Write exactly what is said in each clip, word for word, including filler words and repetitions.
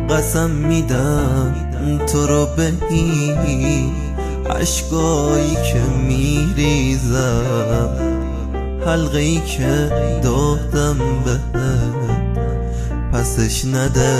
قسم میدم تو رو به هیچ عشقایی که میریزم، حلقه ای که دادم بهت پسش نده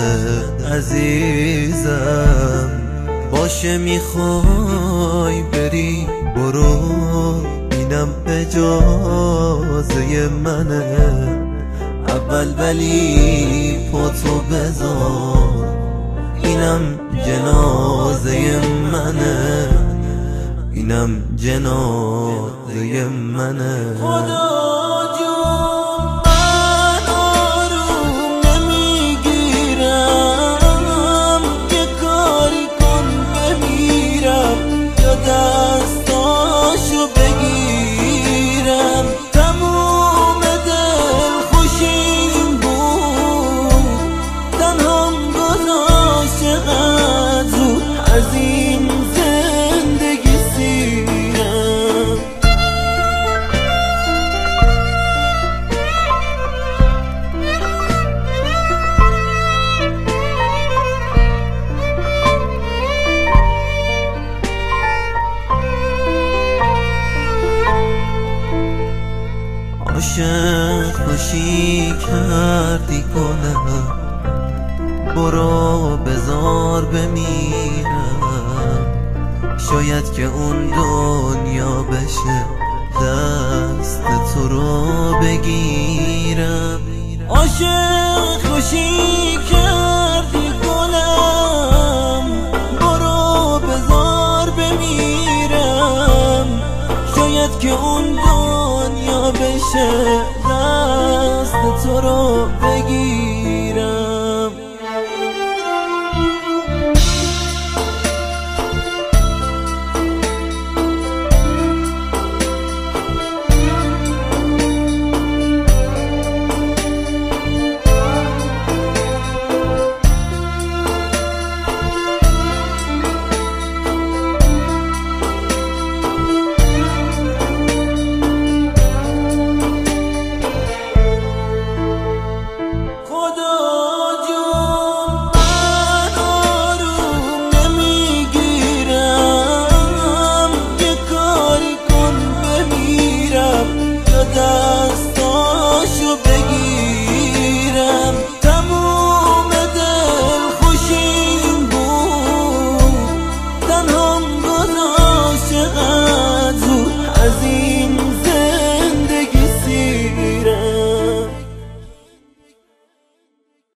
عزیزم. باشه میخوای بری برو، اینم اجازه منه، اول ولی پاتو بذار، اینم جنازه منه، اینم جنازه منه. خدا جون من آروم نمیگیرم، یه کاری کن بمیرم یا دستاشو بگیرم. تموم دل خوشیم بود، تنهام گذاشت چقدر زود از این زندگی سیرم. عاشق خوشی کردی کنم، برو بذار بمیرم، شاید که اون دنیا بشه دست تو رو بگیرم. عاشق خوشی کردی کنم، برو بذار بمیرم، شاید که اون دنیا بشه دست تو رو بگیرم.